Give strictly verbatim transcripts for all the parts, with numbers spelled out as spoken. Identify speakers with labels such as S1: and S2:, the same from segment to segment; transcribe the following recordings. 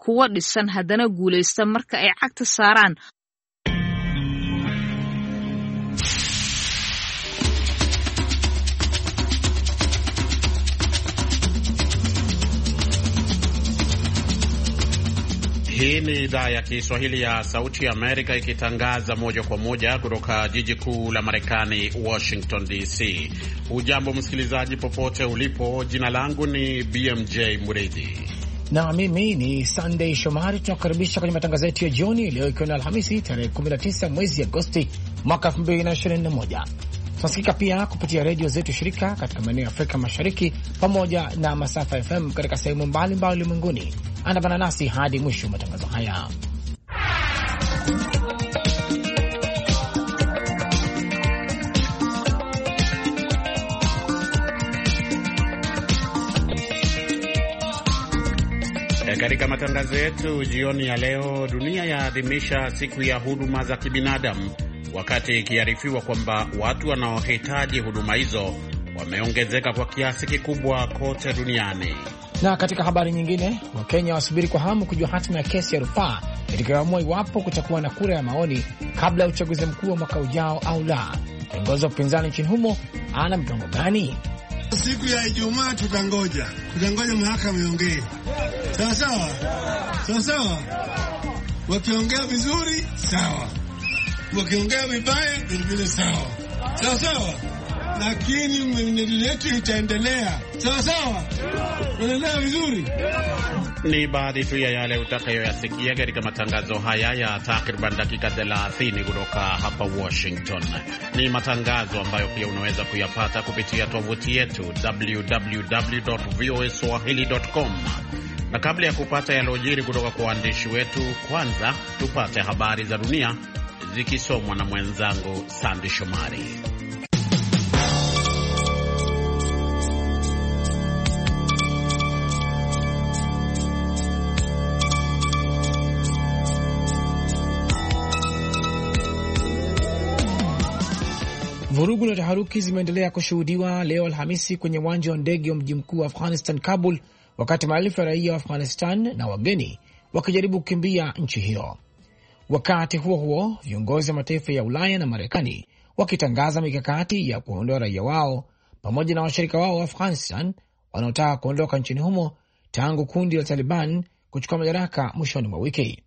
S1: kuwa dhisan haddana guulaysta marka ay cagta saaraan.
S2: Hii ni idhaa ya Kiswahili ya Sauti ya Amerika ikitangaza moja kwa moja kutoka jiji kuu la Marekani, Washington D C. Hujambo msikilizaji popote ulipo, jina langu ni B M J Murithi.
S3: Na mimi ni Sunday Shomari. Tunakaribisha kwenye matangazo yetu ya jioni leo ikiwa ni Alhamisi tarehe kumi na tisa mwezi Agosti mwaka elfu mbili na ishirini na moja. Tunasikika pia kupitia redio zetu shirika katika maeneo ya Afrika Mashariki pamoja na masafa F M katika sehemu mbalimbali ulimwenguni. Andamana nasi hadi mwisho wa matangazo haya.
S2: Katika matangazo yetu jioni ya leo, dunia yaadhimisha siku ya huduma za kibinadamu, wakati ikiarifiwa kwamba watu wanaohitaji huduma hizo wameongezeka kwa kiasi kikubwa kote duniani.
S3: Na katika habari nyingine, Wakenya wasubiri kwa hamu kujua hatima ya kesi ya rufaa itakayoamua iwapo kutakuwa na kura ya maoni kabla ya uchaguzi mkuu wa mwaka ujao au la. Kiongozi wa upinzani nchini humo ana mpango gani?
S4: Siku ya Ijumaa tutangoja, tutangoja mahakama iongee. Sawa sawa, sawa sawa. Wakiongea vizuri sawa, wakiongea vibaya vile sawa, sawa sawa. Lakini mwenendo yetu itaendelea. Sawa sawa. Unaelewa vizuri.
S2: Ni baadhi tu ya yale utakayoyasikia katika matangazo haya ya takriban dakika thelathini kutoka hapa Washington. Ni matangazo ambayo pia unaweza kuyapata kupitia tovuti yetu w w w dot v o a swahili dot com. Na kabla ya kupata yalojiri kutoka kwa waandishi wetu, kwanza tupate habari za dunia zikisomwa na mwenzangu Sandy Shomari.
S3: Vurugu na taharuki zimeendelea kushuhudiwa leo Alhamisi kwenye uwanja wa ndege wa mji mkuu wa Afghanistan, Kabul, wakati maelfu ya raia wa Afghanistan na wageni wakijaribu kukimbia nchi hiyo. Wakati huo huo, viongozi wa mataifa ya Ulaya na Marekani wakitangaza mikakati ya kuondoa raia wao pamoja na washirika wao wa Afghanistan wanaotaka kuondoka nchini humo tangu kundi la Taliban kuchukua madaraka mwishoni mwa wiki.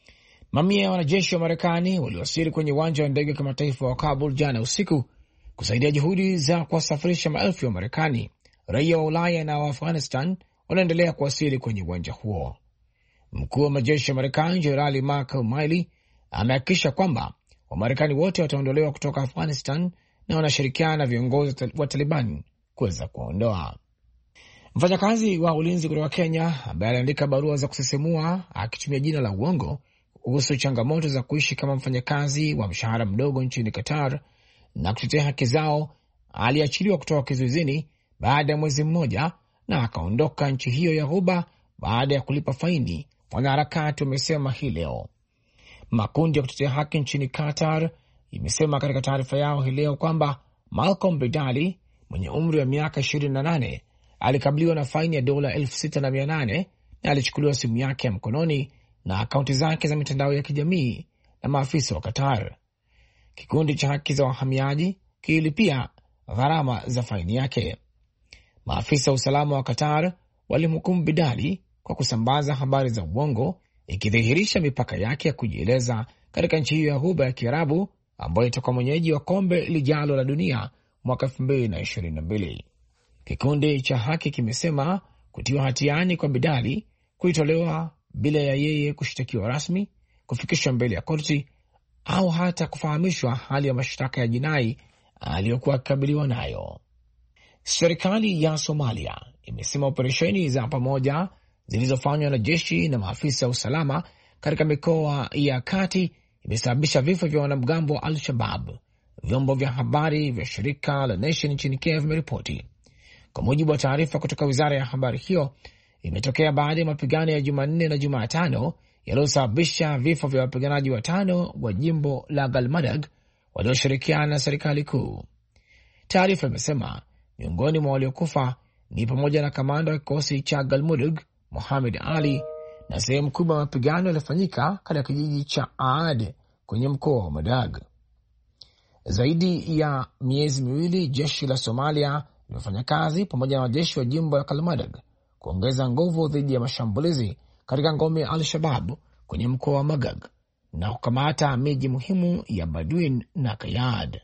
S3: Mamia ya wanajeshi wa Marekani waliwasili kwenye uwanja wa ndege wa kimataifa wa Kabul jana usiku kusaidia juhudi za kuwasafirisha maelfu ya Marekani. Raia wa Ulaya na wa Afghanistan wanaendelea kuwasili kwenye uwanja huo. Mkuu wa majeshi ya Marekani Jenerali Mark Milley amehakikisha kwamba Wamarekani wote wataondolewa kutoka Afghanistan na wanashirikiana na viongozi wa Taliban kuweza kuondoa. Mfanyakazi wa ulinzi kutoka Kenya ambaye aliandika barua za kusisimua akitumia jina la uongo kuhusu changamoto za kuishi kama mfanyakazi wa mshahara mdogo nchini Qatar na kutetea haki zao aliachiliwa kutoka kizuizini baada ya mwezi mmoja na akaondoka nchi hiyo ya Ghuba baada ya kulipa faini, wanaharakati wamesema hii leo. Makundi ya kutetea haki nchini Qatar imesema katika taarifa yao hii leo kwamba Malcolm Bedali mwenye umri wa miaka ishirini na nane alikabiliwa na faini ya dola elfu sita na mia nane na alichukuliwa simu yake ya mkononi na akaunti zake za mitandao ya kijamii na maafisa wa Qatar. Kikundi cha haki za wahamiaji kililipia gharama za faini yake. Maafisa wa usalama wa Qatar walimhukumu Bidali kwa kusambaza habari za uongo, ikidhihirisha mipaka yake ya kujieleza katika nchi hiyo ya Ghuba ya Kiarabu ambayo itakuwa mwenyeji wa kombe lijalo la dunia mwaka elfu mbili na ishirini na mbili. Kikundi cha haki kimesema kutiwa hatiani kwa Bidali kuitolewa bila ya yeye kushtakiwa rasmi, kufikishwa mbele ya korti au hata kufahamishwa hali ya mashtaka ya jinai aliyokuwa akikabiliwa nayo. Serikali ya Somalia imesema operesheni za pamoja zilizofanywa na jeshi na maafisa wa usalama katika mikoa ya kati imesababisha vifo vya wanamgambo wa Al-Shabaab, vyombo vya habari vya shirika la Nation nchini Kenya vimeripoti. Kwa mujibu wa taarifa kutoka wizara ya habari, hiyo imetokea baada ya mapigano ya Jumanne na Jumatano yaliyosababisha vifo vya wapiganaji watano wa jimbo la Galmadag walioshirikiana na serikali kuu. Taarifa imesema miongoni mwa waliokufa ni pamoja na kamanda wa kikosi cha Galmudug Mohamed Ali na sehemu kubwa ya mapigano yalifanyika katika kijiji cha Aad kwenye mkoa wa Madag. Zaidi ya miezi miwili jeshi la Somalia limefanya kazi pamoja na wajeshi wa jimbo la Kalmadag kuongeza nguvu dhidi ya mashambulizi katika ngome ya Al-Shabab kwenye mkoa wa Magag na kukamata miji muhimu ya Badwin na Kayad.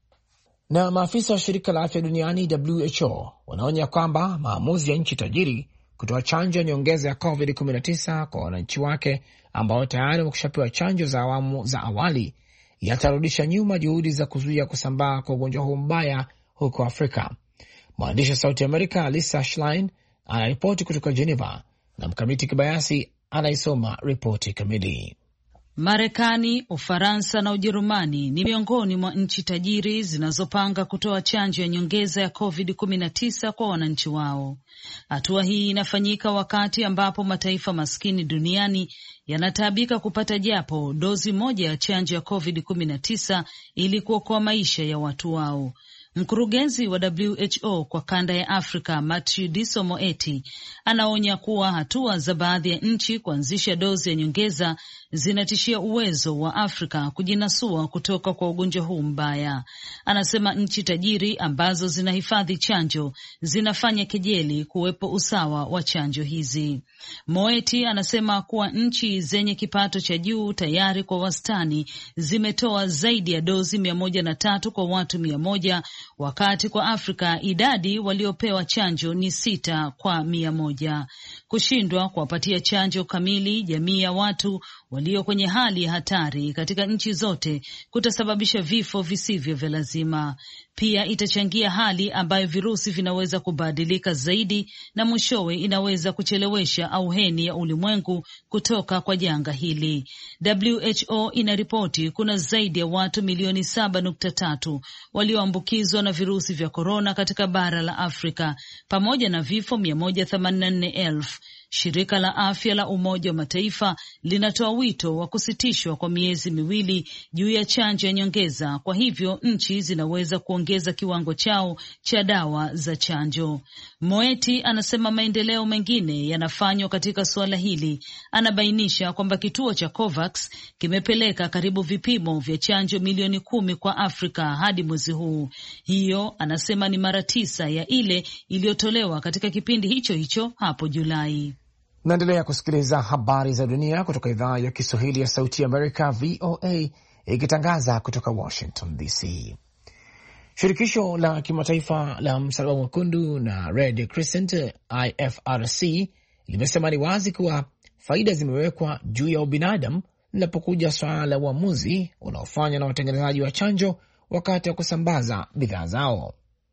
S3: Na maafisa wa shirika la afya duniani W H O wanaonya kwamba maamuzi ya nchi tajiri kutoa chanjo ya nyongeza ya covid kumi na tisa kwa wananchi wake ambao tayari wamekushapewa chanjo za awamu za awali yatarudisha nyuma juhudi za kuzuia kusambaa kwa ugonjwa huu mbaya huko Afrika. Mwandishi wa Sauti Amerika Lisa Schlein anaripoti kutoka Geneva na Mkamiti Kibayasi anaisoma ripoti kamili.
S5: Marekani, Ufaransa na Ujerumani ni miongoni mwa nchi tajiri zinazopanga kutoa chanjo ya nyongeza ya covid kumi na tisa kwa wananchi wao. Hatua hii inafanyika wakati ambapo mataifa maskini duniani yanataabika kupata japo dozi moja ya chanjo ya covid kumi na tisa ili kuokoa maisha ya watu wao. Mkurugenzi wa W H O kwa kanda ya Afrika, Matshidiso Moeti, anaonya kuwa hatua za baadhi ya nchi kuanzisha dozi ya nyongeza zinatishia uwezo wa Afrika kujinasua kutoka kwa ugonjwa huu mbaya. Anasema nchi tajiri ambazo zinahifadhi chanjo zinafanya kejeli kuwepo usawa wa chanjo hizi. Moeti anasema kuwa nchi zenye kipato cha juu tayari kwa wastani zimetoa zaidi ya dozi mia moja na tatu kwa watu mia moja, wakati kwa Afrika idadi waliopewa chanjo ni sita kwa mia moja. Kushindwa kuwapatia chanjo kamili jamii ya watu walio kwenye hali ya hatari katika nchi zote kutasababisha vifo visivyo vya lazima. Pia itachangia hali ambayo virusi vinaweza kubadilika zaidi na mwishowe inaweza kuchelewesha auheni ya ulimwengu kutoka kwa janga hili. W H O inaripoti kuna zaidi ya watu milioni saba nukta tatu walioambukizwa na virusi vya korona katika bara la Afrika, pamoja na vifo mia moja themanini na nne elfu. Shirika la Afya la Umoja wa Mataifa linatoa wito wa kusitishwa kwa miezi miwili juu ya chanjo ya nyongeza, kwa hivyo nchi zinaweza kuongeza kiwango chao cha dawa za chanjo. Moeti anasema maendeleo mengine yanafanywa katika suala hili. Anabainisha kwamba kituo cha COVAX kimepeleka karibu vipimo vya chanjo milioni kumi kwa Afrika hadi mwezi huu. Hiyo anasema ni mara tisa ya ile iliyotolewa katika kipindi hicho hicho hapo Julai.
S3: Naendelea kusikiliza habari za dunia kutoka idhaa ya Kiswahili ya Sauti ya Amerika, V O A, ikitangaza kutoka Washington D C. Shirikisho la kimataifa la Msalaba Mwekundu na Red Crescent I F R C limesema ni wazi kuwa faida zimewekwa juu ya ubinadamu linapokuja swala la uamuzi unaofanywa na watengenezaji wa chanjo wakati wa kusambaza bidhaa zao.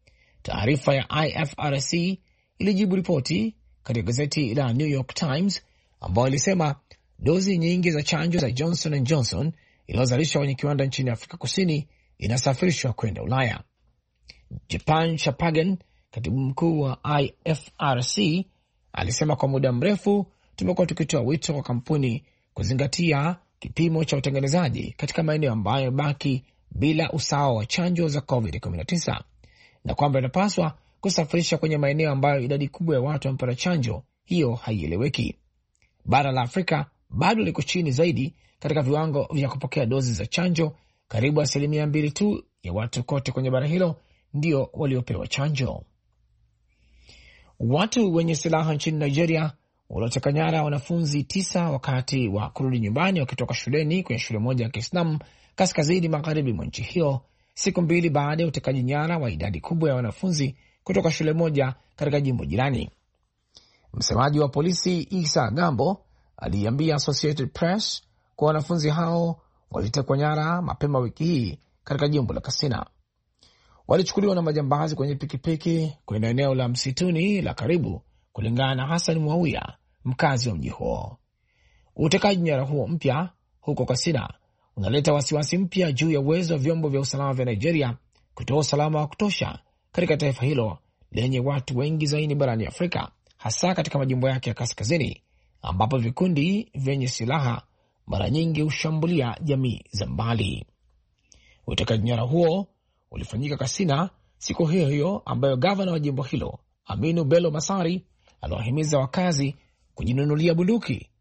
S3: Taarifa ya I F R C ilijibu ripoti katika gazeti la New York Times ambayo ilisema dozi nyingi za chanjo za Johnson and Johnson iliyozalishwa kwenye kiwanda nchini Afrika Kusini inasafirishwa kwenda Ulaya. Japan Chapagan, katibu mkuu wa I F R C, alisema kwa muda mrefu tumekuwa tukitoa wito kwa kampuni kuzingatia kipimo cha utengenezaji katika maeneo ambayo baki bila usawa wa chanjo za covid kumi na tisa na kwamba inapaswa kusafirisha kwenye maeneo ambayo idadi kubwa ya watu wamepata chanjo hiyo haieleweki. Bara la Afrika bado liko chini zaidi katika viwango vya kupokea dozi za chanjo. Karibu asilimia mbili tu ya watu kote kwenye bara hilo ndio waliopewa chanjo. Watu wenye silaha nchini Nigeria walioteka nyara wanafunzi tisa wakati wa kurudi nyumbani wakitoka shuleni kwenye shule moja ya Kiislamu kaskazini magharibi mwa nchi hiyo, siku mbili baada ya utekaji nyara wa idadi kubwa ya wanafunzi kutoka shule moja katika jimbo jirani. Msemaji wa polisi Isa Gambo aliambia Associated Press kwa wanafunzi hao walitekwa nyara mapema wiki hii katika jimbo la Katsina. Walichukuliwa na majambazi kwenye pikipiki kwenye eneo la msituni la karibu, kulingana na Hassan Muawiya, mkazi wa mji huo. Utekaji nyara huo mpya huko Katsina unaleta wasiwasi mpya juu ya uwezo wa vyombo vya usalama vya Nigeria kutoa usalama wa kutosha katika taifa hilo lenye watu wengi zaidi barani Afrika, hasa katika majimbo yake ya kaskazini ambapo vikundi vyenye silaha mara nyingi hushambulia jamii za mbali. Utekaji nyara huo ulifanyika Katsina siku hiyo hiyo ambayo gavana wa jimbo hilo Aminu Bello Masari aliwahimiza wakazi kujinunulia bunduki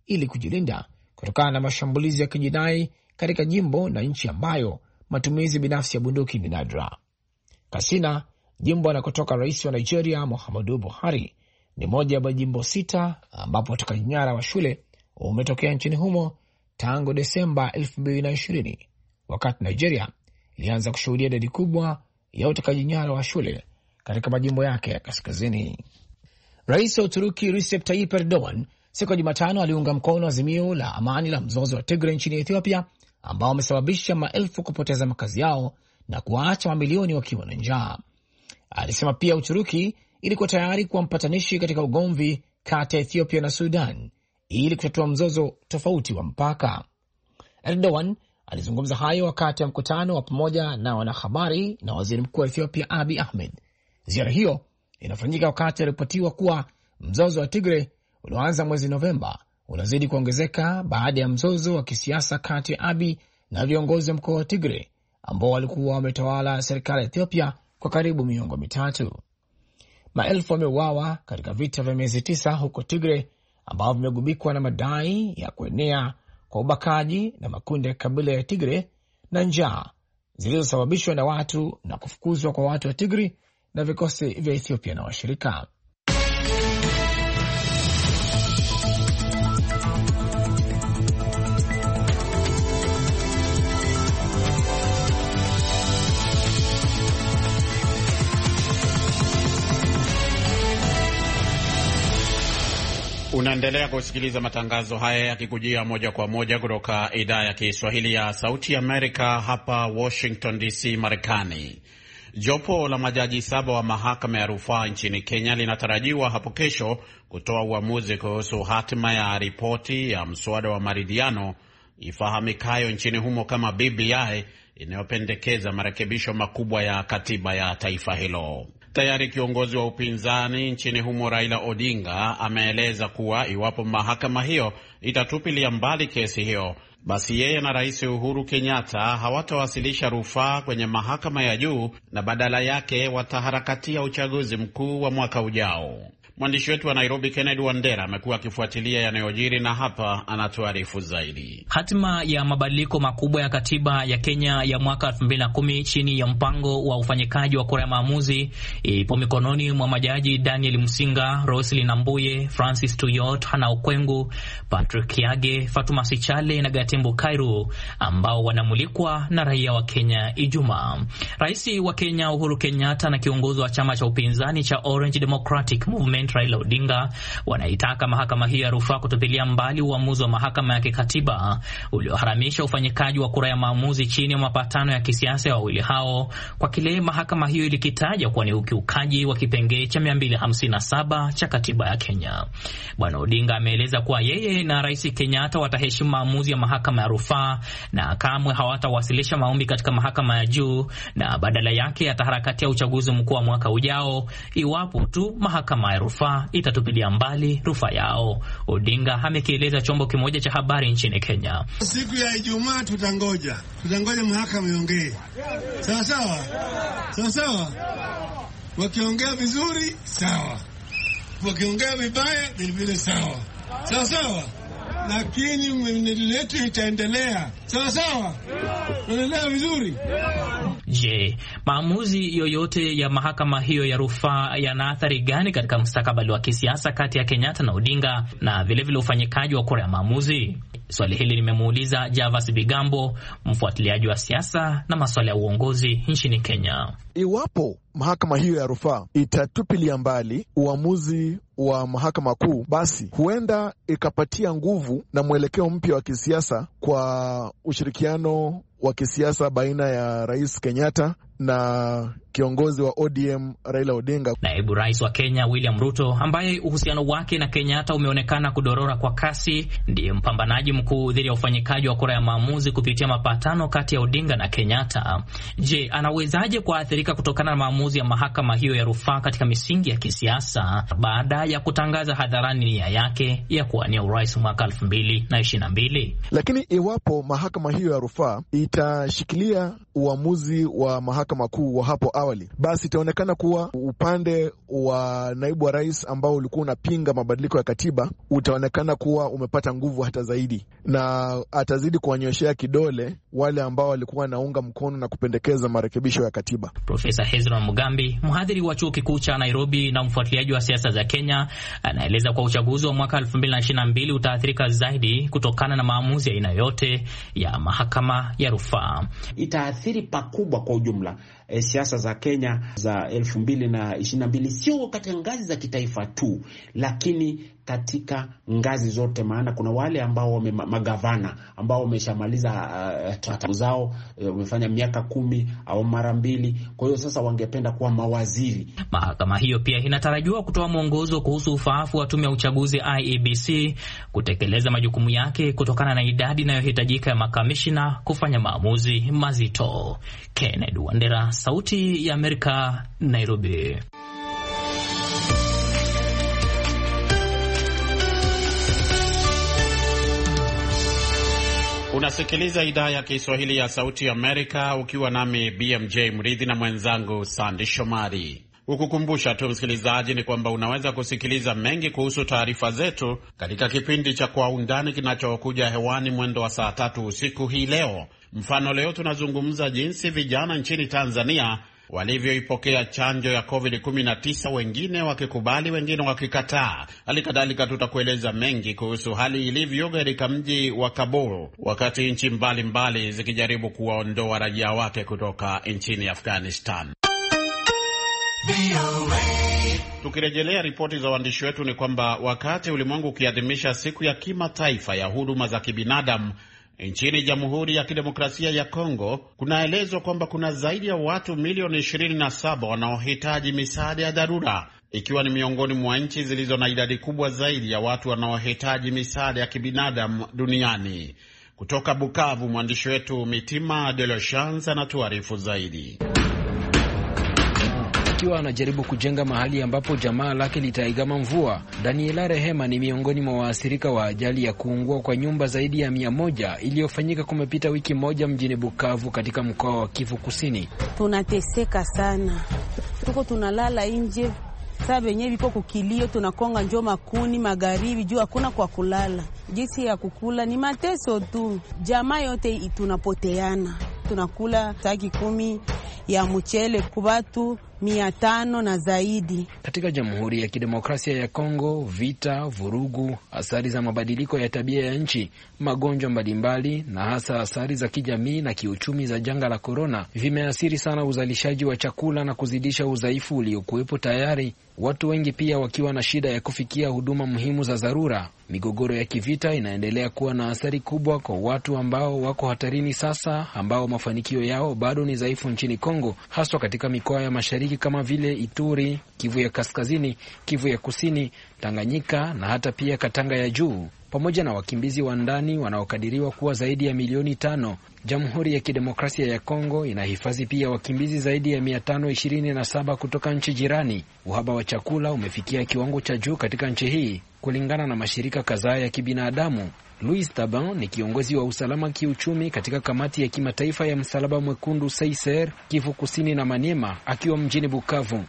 S3: ili kujilinda kutokana na mashambulizi ya kijinai katika jimbo na nchi ambayo matumizi binafsi ya bunduki ni nadra. Katsina, jimbo anakotoka rais wa Nigeria Muhammadu Buhari, ni moja ya majimbo sita ambapo utekaji nyara wa shule umetokea nchini humo tangu Desemba elfu mbili na ishirini, wakati Nigeria ilianza kushuhudia idadi kubwa ya utekaji nyara wa shule katika majimbo yake ya kaskazini. Rais wa Uturuki Recep Tayyip Erdogan siku ya Jumatano aliunga mkono azimio la amani la mzozo wa Tigray nchini Ethiopia, ambao wamesababisha maelfu kupoteza makazi yao na kuwaacha mamilioni wakiwa na njaa. Alisema pia Uturuki ilikuwa tayari kuwa mpatanishi katika ugomvi kati ya Ethiopia na Sudan ili kutatua mzozo tofauti wa mpaka. Erdogan alizungumza hayo wakati wa mkutano wa pamoja na wanahabari na waziri mkuu wa Ethiopia Abiy Ahmed. Ziara hiyo inafanyika wakati alipotiwa kuwa mzozo wa Tigray ulioanza mwezi Novemba unazidi kuongezeka baada ya mzozo wa kisiasa kati ya Abiy na viongozi wa mkoa wa Tigray ambao walikuwa wametawala serikali ya Ethiopia kwa karibu miongo mitatu. Maelfu wameuawa katika vita vya miezi tisa huko Tigray ambao vimegubikwa na madai ya kuenea kwa ubakaji na makundi ya kabila ya Tigray na njaa zilizosababishwa na watu na kufukuzwa kwa watu wa Tigray na vikosi vya Ethiopia na washirika.
S2: Unaendelea kusikiliza matangazo haya yakikujia moja kwa moja kutoka idhaa ya Kiswahili ya Sauti Amerika hapa Washington D C, Marekani. Jopo la majaji saba wa mahakama ya rufaa nchini Kenya linatarajiwa hapo kesho kutoa uamuzi kuhusu hatima ya ripoti ya mswada wa maridhiano ifahamikayo nchini humo kama B B I inayopendekeza marekebisho makubwa ya katiba ya taifa hilo. Tayari kiongozi wa upinzani nchini humo Raila Odinga ameeleza kuwa iwapo mahakama hiyo itatupilia mbali kesi hiyo, basi yeye na Rais Uhuru Kenyatta hawatawasilisha rufaa kwenye mahakama ya juu na badala yake wataharakatia uchaguzi mkuu wa mwaka ujao. Mwandishi wetu wa Nairobi Kennedy Wandera amekuwa akifuatilia yanayojiri na hapa anatuarifu zaidi.
S6: Hatima ya mabadiliko makubwa ya katiba ya Kenya ya mwaka elfu mbili na kumi chini ya mpango wa ufanyikaji wa kura ya maamuzi ipo mikononi mwa majaji Daniel Musinga, Roselyn Nambuye, Francis Tuyot, Hana Okwengu, Patrick Kiage, Fatuma Sichale na Gatembo Kairu, ambao wanamulikwa na raia wa Kenya Ijumaa. Rais wa Kenya Uhuru Kenyatta na kiongozi wa chama cha upinzani cha Orange Democratic Movement Raila Odinga wanaitaka mahakama hiyo ya rufaa kutupilia mbali uamuzi wa mahakama ya kikatiba ulioharamisha ufanyikaji wa kura ya maamuzi chini ya mapatano ya kisiasa ya wawili hao kwa kile mahakama hiyo ilikitaja kuwa ni ukiukaji wa kipengee cha mia mbili hamsini na saba cha katiba ya Kenya. Bwana Odinga ameeleza kuwa yeye na Rais Kenyatta wataheshimu maamuzi ya mahakama ya rufaa na kamwe hawatawasilisha maombi katika mahakama ya juu, na badala yake ataharakatia uchaguzi mkuu wa mwaka ujao iwapo tu mahakama ya rufaa itatupilia mbali rufaa yao. Odinga amekieleza chombo kimoja cha habari nchini Kenya.
S4: Siku ya Ijumaa tutangoja. Tutangoja mahakama iongee. Sawa sawa. Sawa sawa. Wakiongea vizuri, sawa. Wakiongea vibaya, vile sawa. Sawa sawa. Lakini mwenendo wetu itaendelea. Sawa sawa. Tunaendelea vizuri.
S6: Je, maamuzi yoyote ya mahakama hiyo ya rufaa yana athari gani katika mustakabali wa kisiasa kati ya Kenyatta na Odinga na vile vile ufanyikaji wa kura ya maamuzi? Swali hili limemuuliza Javas Bigambo, mfuatiliaji wa siasa na masuala ya uongozi nchini Kenya.
S7: Iwapo mahakama hiyo ya rufaa itatupilia mbali uamuzi wa mahakama kuu, basi huenda ikapatia nguvu na mwelekeo mpya wa kisiasa kwa ushirikiano wa kisiasa baina ya Rais Kenyatta na kiongozi wa O D M Raila Odinga.
S6: Naibu Rais wa Kenya William Ruto, ambaye uhusiano wake na Kenyatta umeonekana kudorora kwa kasi, ndiye mpambanaji mkuu dhidi ya ufanyikaji wa kura ya maamuzi kupitia mapatano kati ya Odinga na Kenyatta. Je, anawezaje kuathirika kutokana na maamuzi ya mahakama hiyo ya rufaa katika misingi ya kisiasa baada ya ya kutangaza hadharani nia yake ya kuwania urais mwaka elfu mbili na ishirini na mbili.
S7: Lakini iwapo mahakama hiyo ya rufaa itashikilia uamuzi wa mahakama kuu wa hapo awali, basi itaonekana kuwa upande wa naibu wa rais ambao ulikuwa unapinga mabadiliko ya katiba utaonekana kuwa umepata nguvu hata zaidi, na atazidi kuwanyoshea kidole wale ambao walikuwa naunga mkono na kupendekeza marekebisho ya katiba.
S6: Profesa Hezron Mugambi, mhadhiri wa chuo kikuu cha Nairobi na mfuatiliaji wa siasa za Kenya, anaeleza kwa uchaguzi wa mwaka elfu mbili na ishirini na mbili utaathirika zaidi kutokana na maamuzi ya aina yote ya mahakama ya rufaa.
S8: Itaathiri pakubwa kwa ujumla e, siasa za Kenya za elfu mbili na ishirini na mbili, sio katika ngazi za kitaifa tu, lakini katika ngazi zote, maana kuna wale ambao wame magavana ambao wameshamaliza uh, tatabu zao, wamefanya uh, miaka kumi au mara mbili, kwa hiyo sasa wangependa kuwa mawaziri.
S6: Mahakama hiyo pia inatarajiwa kutoa mwongozo kuhusu ufaafu wa tume ya uchaguzi I E B C kutekeleza majukumu yake kutokana na idadi inayohitajika ya makamishina kufanya maamuzi mazito. Kennedy Wandera, Sauti ya Amerika, Nairobi.
S2: Unasikiliza idhaa ya Kiswahili ya Sauti ya Amerika ukiwa nami B M J Mridhi na mwenzangu Sandy Shomari. Ukukumbusha tu msikilizaji ni kwamba unaweza kusikiliza mengi kuhusu taarifa zetu katika kipindi cha Kwa Undani kinachokuja hewani mwendo wa saa tatu usiku hii leo. Mfano, leo tunazungumza jinsi vijana nchini Tanzania walivyoipokea chanjo ya covid kumi na tisa, wengine wakikubali, wengine wakikataa. Halikadhalika tutakueleza mengi kuhusu hali ilivyo katika mji wa Kabul wakati nchi mbalimbali zikijaribu kuwaondoa raia wake kutoka nchini Afghanistan. Tukirejelea ripoti za waandishi wetu ni kwamba wakati ulimwengu ukiadhimisha siku ya kimataifa ya huduma za kibinadamu, nchini Jamhuri ya Kidemokrasia ya Kongo kunaelezwa kwamba kuna zaidi ya watu milioni ishirini na saba wanaohitaji misaada ya dharura, ikiwa ni miongoni mwa nchi zilizo na idadi kubwa zaidi ya watu wanaohitaji misaada ya kibinadamu duniani. Kutoka Bukavu, mwandishi wetu Mitima de la Chance anatuarifu zaidi.
S3: Akiwa anajaribu kujenga mahali ambapo jamaa lake litaigama mvua, Daniela Rehema ni miongoni mwa waathirika wa ajali ya kuungua kwa nyumba zaidi ya mia moja iliyofanyika kumepita wiki moja mjini Bukavu katika mkoa wa Kivu Kusini.
S9: Tunateseka sana, tuko tunalala nje, sababu yenyewe vipo kukilio, tunakonga njoo makuni magharibi juu hakuna kwa kulala. Jinsi ya kukula ni mateso tu, jamaa yote tunapoteana. Tunakula taki kumi ya mchele kubatu mia tano na zaidi.
S3: Katika Jamhuri ya Kidemokrasia ya Kongo, vita, vurugu, athari za mabadiliko ya tabia ya nchi, magonjwa mbalimbali na hasa athari za kijamii na kiuchumi za janga la korona vimeathiri sana uzalishaji wa chakula na kuzidisha udhaifu uliokuwepo tayari, watu wengi pia wakiwa na shida ya kufikia huduma muhimu za dharura. Migogoro ya kivita inaendelea kuwa na athari kubwa kwa watu ambao wako hatarini sasa, ambao mafanikio yao bado ni dhaifu nchini Kongo, haswa katika mikoa ya mashariki kama vile Ituri, Kivu ya Kaskazini, Kivu ya Kusini, Tanganyika na hata pia Katanga ya Juu, pamoja na wakimbizi wa ndani wanaokadiriwa kuwa zaidi ya milioni tano. Jamhuri ya Kidemokrasia ya Kongo inahifadhi pia wakimbizi zaidi ya mia tano ishirini na saba kutoka nchi jirani. Uhaba wa chakula umefikia kiwango cha juu katika nchi hii, kulingana na mashirika kadhaa ya kibinadamu. Louis Taban ni kiongozi wa usalama kiuchumi katika kamati ya kimataifa ya Msalaba Mwekundu S E I S E R Kivu Kusini na Maniema, akiwa mjini Bukavu.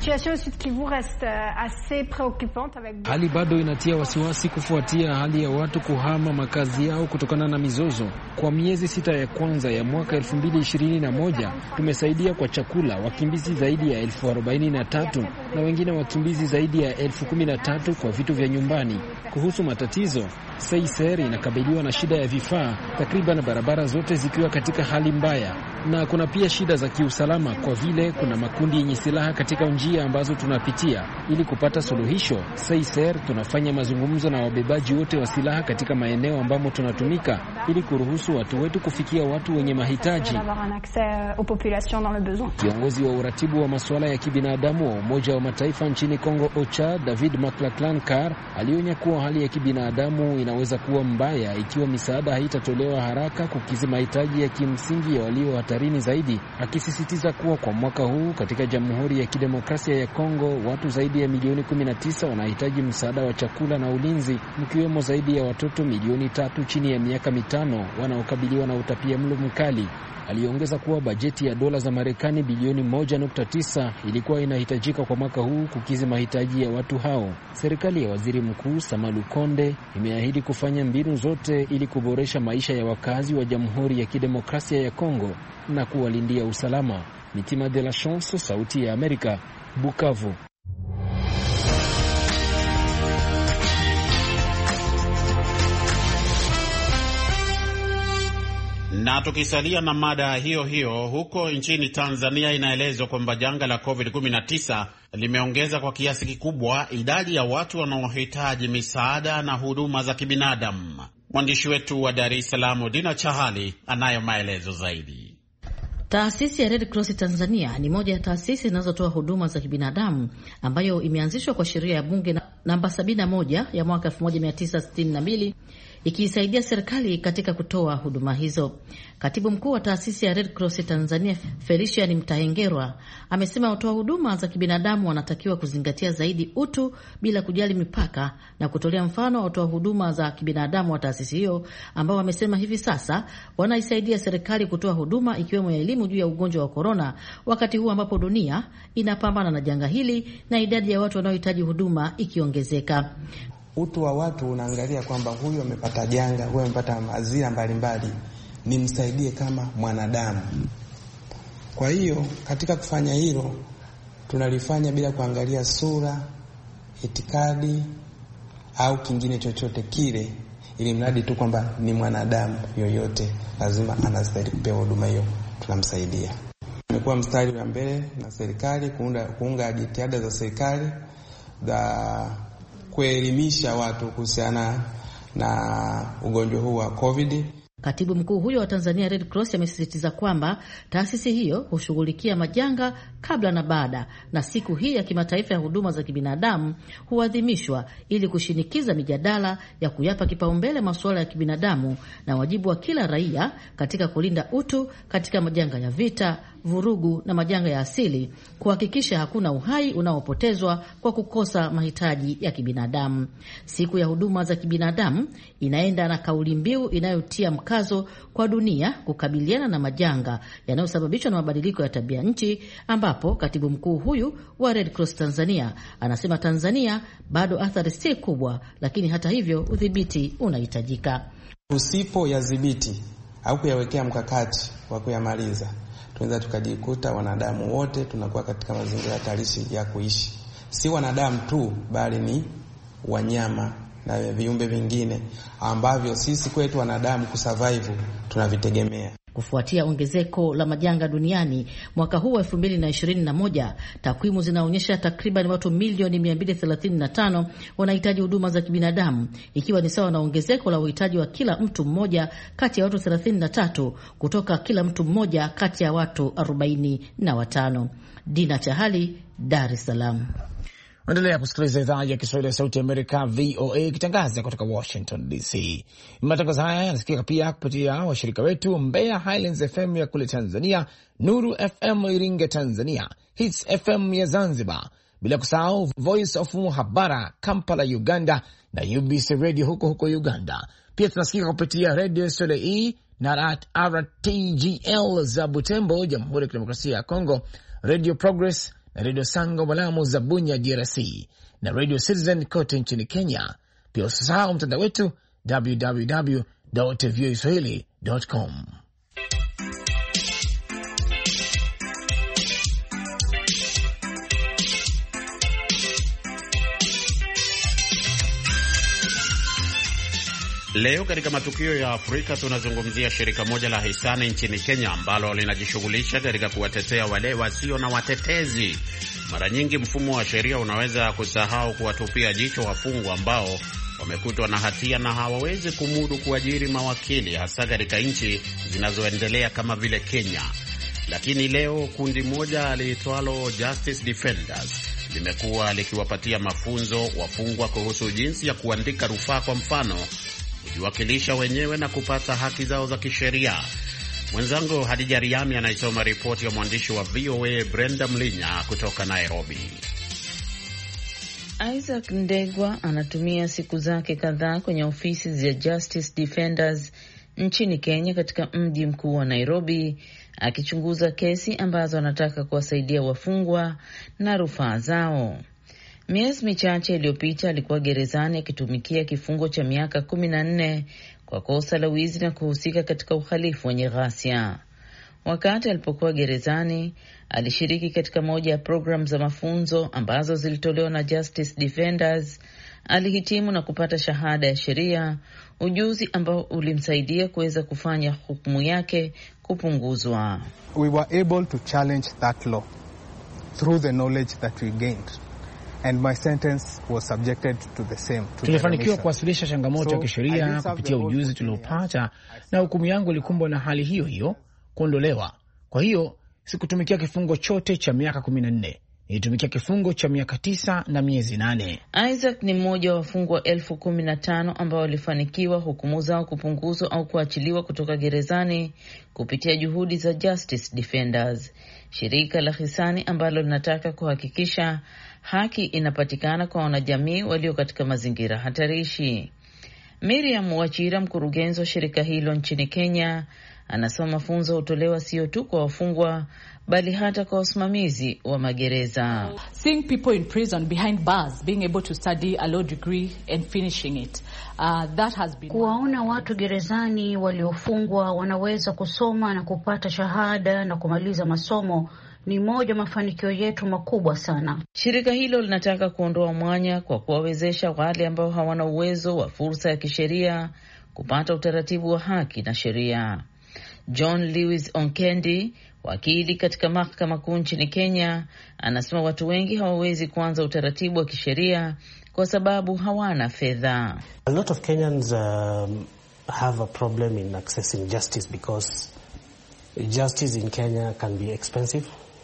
S3: Hali bado inatia wasiwasi kufuatia hali ya watu kuhama makazi yao kutokana na mizozo. Kwa miezi sita ya kwanza ya mwaka elfu mbili ishirini na moja tumesaidia kwa chakula wakimbizi zaidi ya elfu arobaini na tatu na wengine wakimbizi zaidi ya elfu kumi na tatu kwa vitu vya nyumbani. Kuhusu matatizo, S E I S E R inakabiliwa na shida ya vifaa, takriban barabara zote zikiwa katika hali mbaya, na kuna pia shida za kiusalama kwa vile kuna makundi yenye silaha katika njia ambazo tunapitia. Ili kupata suluhisho, S E I S E R tunafanya mazungumzo na wabebaji wote wa silaha katika maeneo ambamo tunatumika ili kuruhusu watu wetu kufikia watu wenye mahitaji. Kiongozi wa uratibu wa masuala ya kibinadamu wa Umoja wa Mataifa nchini Kongo OCHA, David McLachlan-Carr, alionya kuwa hali ya kibinadamu inaweza kuwa mbaya ikiwa misaada haitatolewa haraka kukidhi mahitaji ya kimsingi ya walio
S10: hatarini zaidi, akisisitiza kuwa kwa mwaka huu katika Jamhuri ya Kidemokrasia ya Kongo watu zaidi ya milioni kumi na tisa wanahitaji msaada wa chakula na ulinzi, mkiwemo zaidi ya watoto milioni tatu chini ya miaka mitano wanaokabiliwa na utapiamlo mkali. Aliongeza kuwa bajeti ya dola za Marekani bilioni moja nukta tisa ilikuwa inahitajika kwa mwaka huu kukizi mahitaji ya watu hao. Serikali ya Waziri Mkuu Sama Lukonde imeahidi kufanya mbinu zote ili kuboresha maisha ya wakazi wa Jamhuri ya Kidemokrasia ya Kongo na kuwalindia usalama. Mitima de la Chance, Sauti ya Amerika, Bukavu.
S2: Na tukisalia na mada hiyo hiyo, huko nchini Tanzania inaelezwa kwamba janga la covid kumi na tisa limeongeza kwa kiasi kikubwa idadi ya watu wanaohitaji misaada na huduma za kibinadamu. Mwandishi wetu wa Dar es Salaam, Dina Chahali, anayo maelezo zaidi.
S11: Taasisi ya Red Cross Tanzania ni moja ya taasisi zinazotoa huduma za kibinadamu ambayo imeanzishwa kwa sheria ya bunge namba sabini na moja ya mwaka elfu moja mia tisa sitini na mbili ikiisaidia serikali katika kutoa huduma hizo. Katibu mkuu wa taasisi ya Red Cross Tanzania, Felician Mtahengerwa, amesema watoa huduma za kibinadamu wanatakiwa kuzingatia zaidi utu bila kujali mipaka, na kutolea mfano watoa huduma za kibinadamu wa taasisi hiyo ambao wamesema hivi sasa wanaisaidia serikali kutoa huduma ikiwemo ya elimu juu ya ugonjwa wa korona, wakati huu ambapo dunia inapambana na janga hili na idadi ya watu wanaohitaji huduma ikiongezeka.
S12: Utu wa watu unaangalia kwamba huyu amepata janga, huyu amepata madhira mbalimbali, nimsaidie kama mwanadamu. Kwa hiyo katika kufanya hilo tunalifanya bila kuangalia sura, itikadi au kingine chochote kile, ili mradi tu kwamba ni mwanadamu yoyote lazima anastahili kupewa huduma hiyo, tunamsaidia. Nimekuwa mstari wa mbele na serikali kuunda kuunga jitihada za serikali za kuelimisha watu kuhusiana na ugonjwa huu wa COVID.
S11: Katibu mkuu huyo wa Tanzania Red Cross amesisitiza kwamba taasisi hiyo hushughulikia majanga kabla na baada, na siku hii ya kimataifa ya huduma za kibinadamu huadhimishwa ili kushinikiza mijadala ya kuyapa kipaumbele masuala ya kibinadamu na wajibu wa kila raia katika kulinda utu katika majanga ya vita, vurugu na majanga ya asili, kuhakikisha hakuna uhai unaopotezwa kwa kukosa mahitaji ya kibinadamu. Siku ya huduma za kibinadamu inaenda na kauli mbiu inayotia mkazo kwa dunia kukabiliana na majanga yanayosababishwa na mabadiliko ya tabia nchi, ambapo katibu mkuu huyu wa Red Cross Tanzania anasema Tanzania bado athari si kubwa, lakini hata hivyo udhibiti unahitajika.
S12: Usipo yadhibiti au kuyawekea mkakati wa kuyamaliza, tunaweza tukajikuta wanadamu wote tunakuwa katika mazingira hatarishi ya kuishi. Si wanadamu tu, bali ni wanyama na viumbe vingine ambavyo sisi kwetu wanadamu kusurvive tunavitegemea.
S11: Kufuatia ongezeko la majanga duniani mwaka huu wa elfu mbili na ishirini na moja, takwimu zinaonyesha takriban watu milioni mia mbili thelathini na tano wanahitaji huduma za kibinadamu, ikiwa ni sawa na ongezeko la uhitaji wa kila mtu mmoja kati ya watu thelathini na tatu kutoka kila mtu mmoja kati ya watu arobaini na watano. Dina Chahali, Dar es Salaam.
S3: Endelea kusikiliza idhaa ya Kiswahili ya Sauti ya Amerika, V O A, ikitangaza kutoka Washington D C. Matangazo haya yanasikika pia kupitia washirika wetu Mbeya Highlands F M ya kule Tanzania, Nuru F M Iringa Tanzania, Hits F M ya Zanzibar, bila kusahau Voice of Muhabara Kampala Uganda na U B C Radio huko huko Uganda. Pia tunasikika kupitia Radio Soleil na R T G L za Butembo, Jamhuri ya Kidemokrasia ya Kongo, Radio Progress na Radio Sango Malamu za Bunya D R C, na Radio Citizen kote nchini Kenya. Pia usisahau mtandao wetu w w w dot v o a swahili dot com.
S2: Leo katika matukio ya Afrika tunazungumzia shirika moja la hisani nchini Kenya ambalo linajishughulisha katika kuwatetea wale wasio na watetezi. Mara nyingi mfumo wa sheria unaweza kusahau kuwatupia jicho wafungwa ambao wamekutwa na hatia na hawawezi kumudu kuajiri mawakili, hasa katika nchi zinazoendelea kama vile Kenya. Lakini leo kundi moja liitwalo Justice Defenders limekuwa likiwapatia mafunzo wafungwa kuhusu jinsi ya kuandika rufaa, kwa mfano kujiwakilisha wenyewe na kupata haki zao za kisheria. Mwenzangu Hadija Riami anaisoma ripoti ya mwandishi wa V O A Brenda Mlinya kutoka Nairobi.
S13: Isaac Ndegwa anatumia siku zake kadhaa kwenye ofisi za Justice Defenders nchini Kenya katika mji mkuu wa Nairobi, akichunguza kesi ambazo anataka kuwasaidia wafungwa na rufaa zao. Miezi michache iliyopita alikuwa gerezani akitumikia kifungo cha miaka kumi na nne kwa kosa la wizi na kuhusika katika uhalifu wenye ghasia. Wakati alipokuwa gerezani, alishiriki katika moja ya programu za mafunzo ambazo zilitolewa na Justice Defenders. Alihitimu na kupata shahada ya sheria, ujuzi ambao ulimsaidia kuweza kufanya hukumu yake kupunguzwa.
S14: We were able to challenge that law through the knowledge that we gained. And my sentence was subjected to the same.
S3: Tulifanikiwa kuwasilisha changamoto ya so, kisheria kupitia ujuzi tuliopata, na hukumu yangu ilikumbwa na hali hiyo hiyo, kuondolewa. Kwa hiyo sikutumikia kifungo chote cha miaka kumi na nne. Nilitumikia kifungo cha miaka tisa na miezi nane.
S13: Isaac ni mmoja wa wafungwa elfu kumi na tano ambao walifanikiwa hukumu zao kupunguzwa au kuachiliwa kutoka gerezani kupitia juhudi za Justice Defenders, shirika la hisani ambalo linataka kuhakikisha haki inapatikana kwa wanajamii walio katika mazingira hatarishi. Miriam Wachira, mkurugenzi wa shirika hilo nchini Kenya, anasema mafunzo hutolewa sio tu kwa wafungwa bali hata kwa wasimamizi wa magereza.
S15: Seeing people in prison behind bars being able to study a law degree and finishing it. Uh, that has been
S16: kuwaona watu gerezani waliofungwa wanaweza kusoma na kupata shahada na kumaliza masomo ni moja mafanikio yetu makubwa sana.
S13: Shirika hilo linataka kuondoa mwanya kwa kuwawezesha wale ambao hawana uwezo wa fursa ya kisheria kupata utaratibu wa haki na sheria. John Lewis Onkendi, wakili katika mahakama kuu nchini Kenya, anasema watu wengi hawawezi kuanza utaratibu wa kisheria kwa sababu hawana fedha.
S17: A lot of Kenyans um, have a problem in accessing justice because justice in Kenya can be expensive.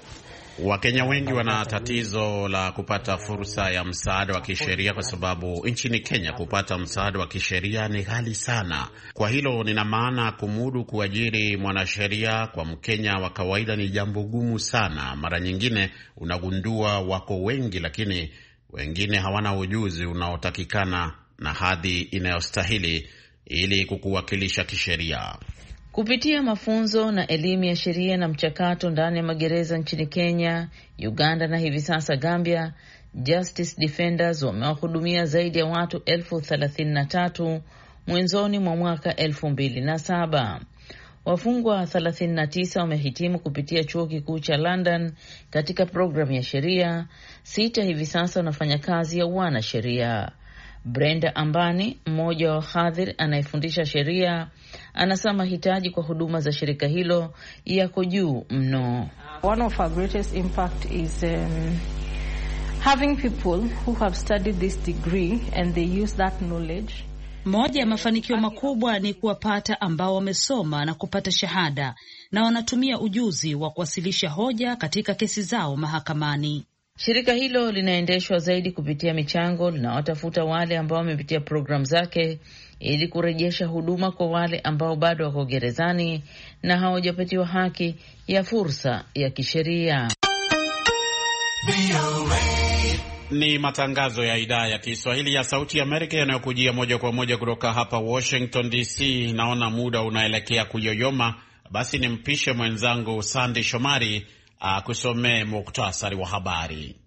S2: Wakenya wengi wana tatizo la kupata fursa ya msaada wa kisheria kwa sababu nchini Kenya kupata msaada wa kisheria ni ghali sana. Kwa hilo nina maana kumudu kuajiri mwanasheria kwa Mkenya wa kawaida ni jambo gumu sana. Mara nyingine unagundua wako wengi lakini wengine hawana ujuzi unaotakikana na hadhi inayostahili ili kukuwakilisha kisheria.
S13: Kupitia mafunzo na elimu ya sheria na mchakato ndani ya magereza nchini Kenya, Uganda na hivi sasa Gambia, Justice Defenders wamewahudumia zaidi ya watu elfu thelathini na tatu mwanzoni mwa mwaka elfu mbili na saba. Wafungwa thelathini na tisa wamehitimu kupitia chuo kikuu cha London katika programu ya sheria. Sita hivi sasa wanafanya kazi ya wana sheria. Brenda Ambani, mmoja wa hadhir anayefundisha sheria, anasema mahitaji kwa huduma za shirika hilo yako juu mno.
S18: One of our greatest impact is um, having people who have studied this degree and they use that knowledge.
S5: Moja ya mafanikio makubwa ni kuwapata ambao wamesoma na kupata shahada na wanatumia ujuzi wa kuwasilisha hoja katika kesi zao mahakamani.
S13: Shirika hilo linaendeshwa zaidi kupitia michango, linawatafuta wale ambao wamepitia programu zake ili kurejesha huduma kwa wale ambao bado wako gerezani na hawajapatiwa haki ya fursa ya kisheria.
S2: Ni matangazo ya idhaa ya Kiswahili ya Sauti ya Amerika yanayokujia moja kwa moja kutoka hapa Washington D C. Naona muda unaelekea kuyoyoma, basi nimpishe mwenzangu Sandy Shomari akusomee muktasari wa habari.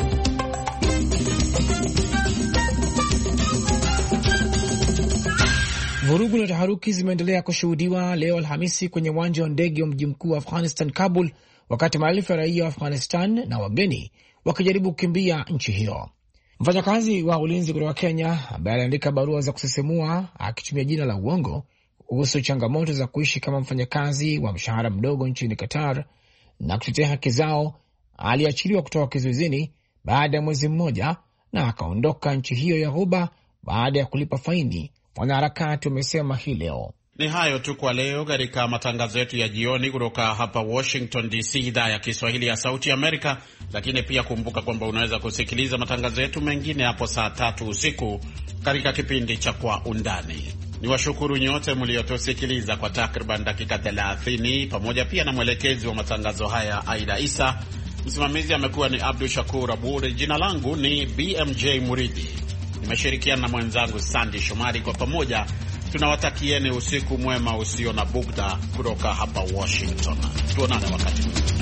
S3: Vurugu na taharuki zimeendelea kushuhudiwa leo Alhamisi kwenye uwanja wa ndege wa mji mkuu wa Afghanistan, Kabul, wakati maelfu ya raia wa Afghanistan na wageni wakijaribu kukimbia nchi hiyo. Mfanyakazi wa ulinzi kutoka Kenya ambaye aliandika barua za kusisimua akitumia jina la uongo kuhusu changamoto za kuishi kama mfanyakazi wa mshahara mdogo nchini Qatar na kutetea haki zao aliachiliwa kutoka kizuizini baada ya mwezi mmoja na akaondoka nchi hiyo ya Ghuba baada ya kulipa faini, wanaharakati wamesema hii leo.
S2: Ni hayo tu kwa leo katika matangazo yetu ya jioni kutoka hapa Washington D C, idhaa ya Kiswahili ya Sauti Amerika. Lakini pia kumbuka kwamba unaweza kusikiliza matangazo yetu mengine hapo saa tatu usiku katika kipindi cha Kwa Undani. Ni washukuru nyote mliotusikiliza kwa takriban dakika thelathini, pamoja pia na mwelekezi wa matangazo haya Aida Isa. Msimamizi amekuwa ni Abdul Shakur Abud. Jina langu ni B M J Muridhi. Nimeshirikiana na mwenzangu Sandy Shomari. Kwa pamoja tunawatakieni usiku mwema usio na bugdha kutoka hapa Washington. Tuonane wakati mwingine.